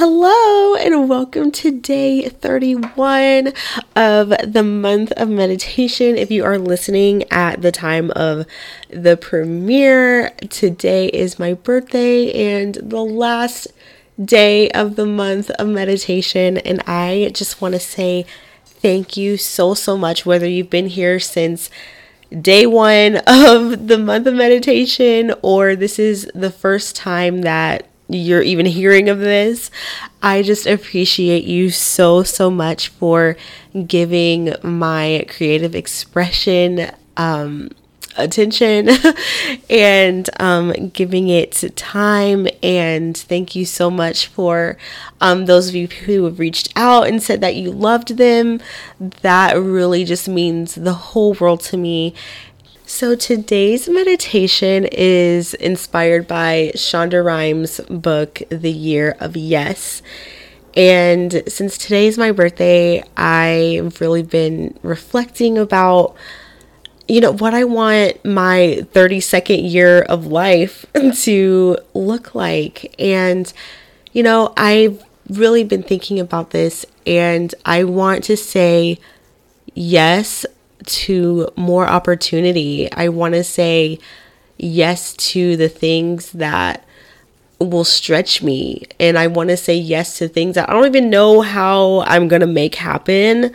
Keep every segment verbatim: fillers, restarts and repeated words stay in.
Hello and welcome to day thirty-one of the month of meditation. If you are listening at the time of the premiere, today is my birthday and the last day of the month of meditation. And I just want to say thank you so, so much, whether you've been here since day one of the month of meditation or this is the first time that you're even hearing of this. I just appreciate you so, so much for giving my creative expression um, attention and um, giving it time. And thank you so much for um, those of you who have reached out and said that you loved them. That really just means the whole world to me. So today's meditation is inspired by Shonda Rhimes' book, The Year of Yes. And since today is my birthday, I've really been reflecting about, you know, what I want my thirty-second year of life to look like. And, you know, I've really been thinking about this, and I want to say yes to more opportunity. I want to say yes to the things that will stretch me. And I want to say yes to things that I don't even know how I'm going to make happen.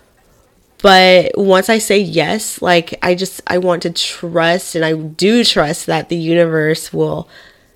But once I say yes, like I just, I want to trust, and I do trust that the universe will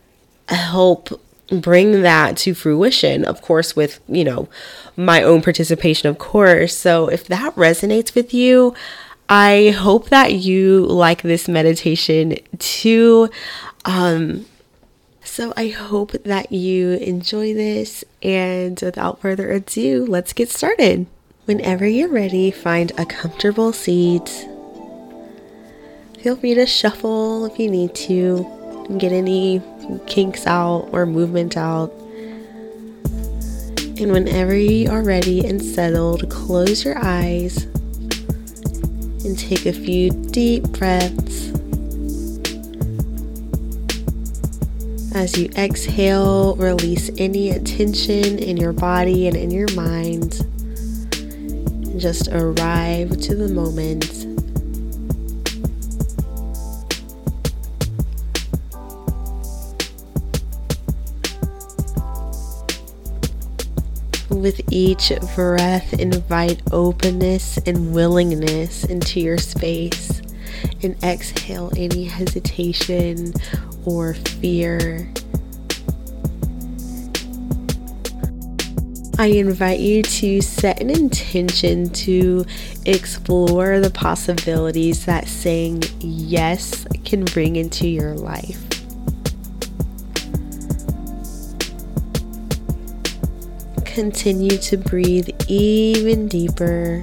help bring that to fruition, of course, with, you know, my own participation, of course. So if that resonates with you, I hope that you like this meditation too. Um, so I hope that you enjoy this, and without further ado, let's get started. Whenever you're ready, find a comfortable seat. Feel free to shuffle if you need to, get any kinks out or movement out. And whenever you are ready and settled, close your eyes and take a few deep breaths. As you exhale, release any tension in your body and in your mind. And just arrive to the moment. With each breath, invite openness and willingness into your space, and exhale any hesitation or fear. I invite you to set an intention to explore the possibilities that saying yes can bring into your life. Continue to breathe even deeper,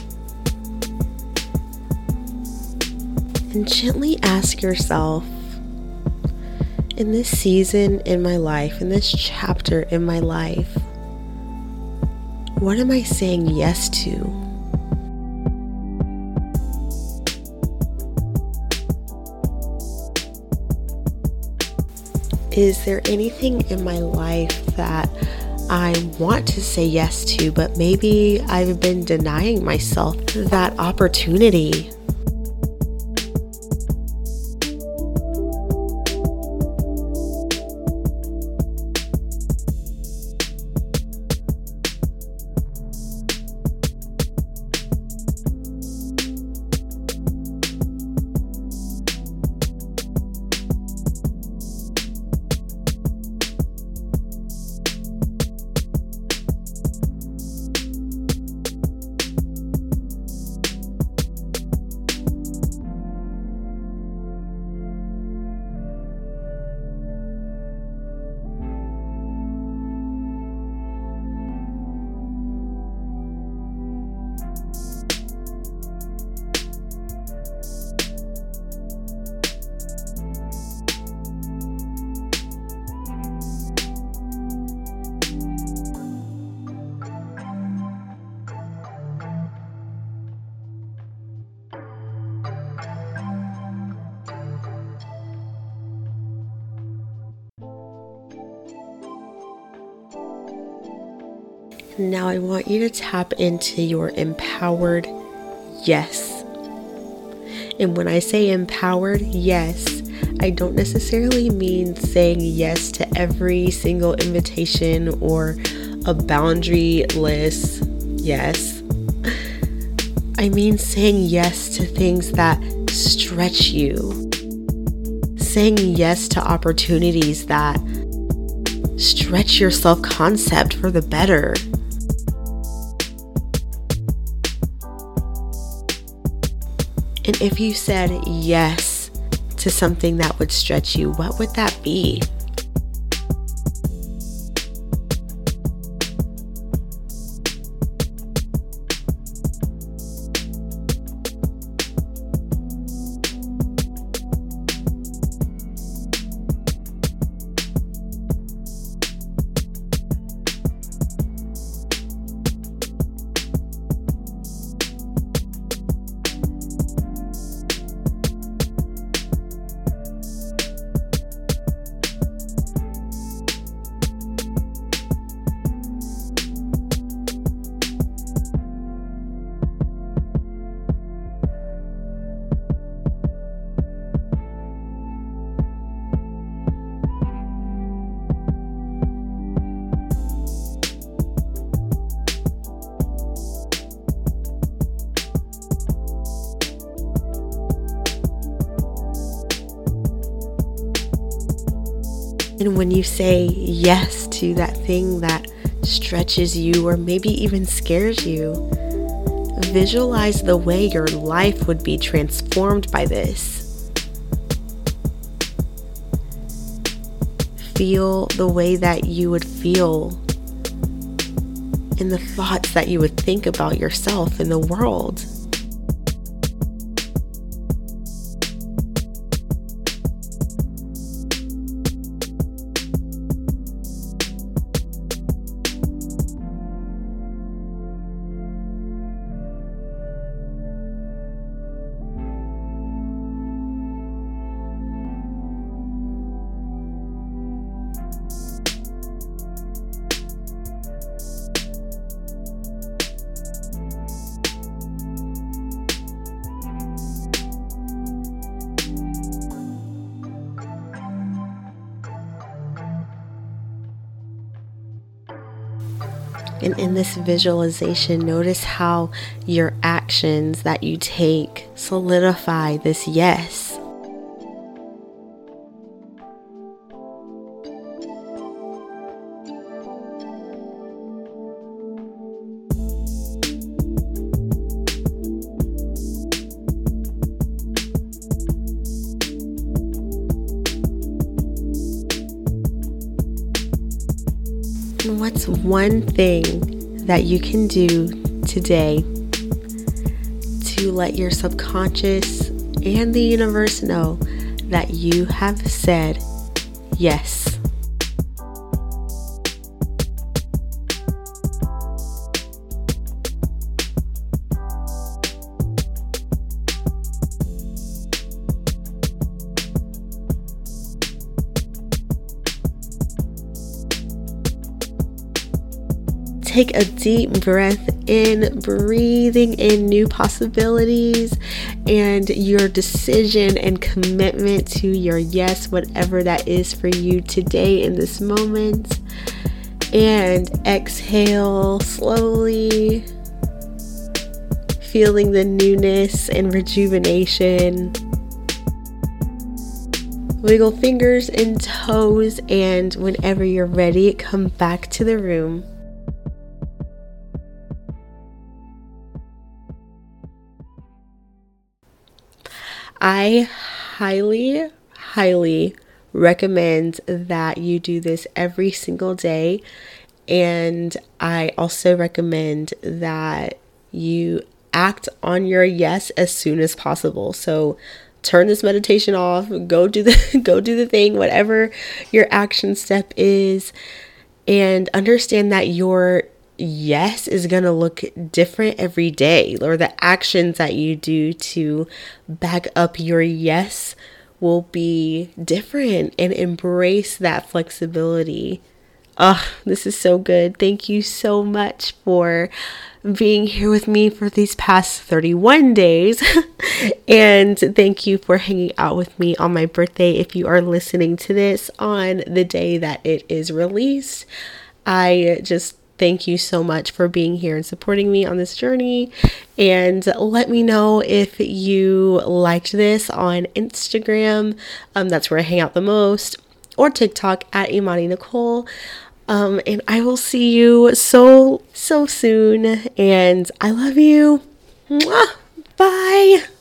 and gently ask yourself, in this season in my life, in this chapter in my life, what am I saying yes to? Is there anything in my life that I want to say yes to, but maybe I've been denying myself that opportunity? Now I want you to tap into your empowered yes. And when I say empowered yes, I don't necessarily mean saying yes to every single invitation or a boundary-less yes. I mean saying yes to things that stretch you. Saying yes to opportunities that stretch your self-concept for the better. And if you said yes to something that would stretch you, what would that be? And when you say yes to that thing that stretches you or maybe even scares you, visualize the way your life would be transformed by this. Feel the way that you would feel and the thoughts that you would think about yourself and the world. And in this visualization, notice how your actions that you take solidify this yes. What's one thing that you can do today to let your subconscious and the universe know that you have said yes? Take a deep breath in, breathing in new possibilities and your decision and commitment to your yes, whatever that is for you today in this moment. And exhale slowly, feeling the newness and rejuvenation. Wiggle fingers and toes, and whenever you're ready, come back to the room. I highly, highly recommend that you do this every single day. And I also recommend that you act on your yes as soon as possible. So turn this meditation off, go do the go do the thing, whatever your action step is, and understand that your yes is going to look different every day, or the actions that you do to back up your yes will be different, and embrace that flexibility Oh, this is so good. Thank you so much for being here with me for these past thirty-one days. And thank you for hanging out with me on my birthday. If you are listening to this on the day that it is released, I just thank you so much for being here and supporting me on this journey. And let me know if you liked this on Instagram. Um, that's where I hang out the most. Or TikTok at Imani Nicole. Um, and I will see you so, so soon. And I love you. Mwah! Bye.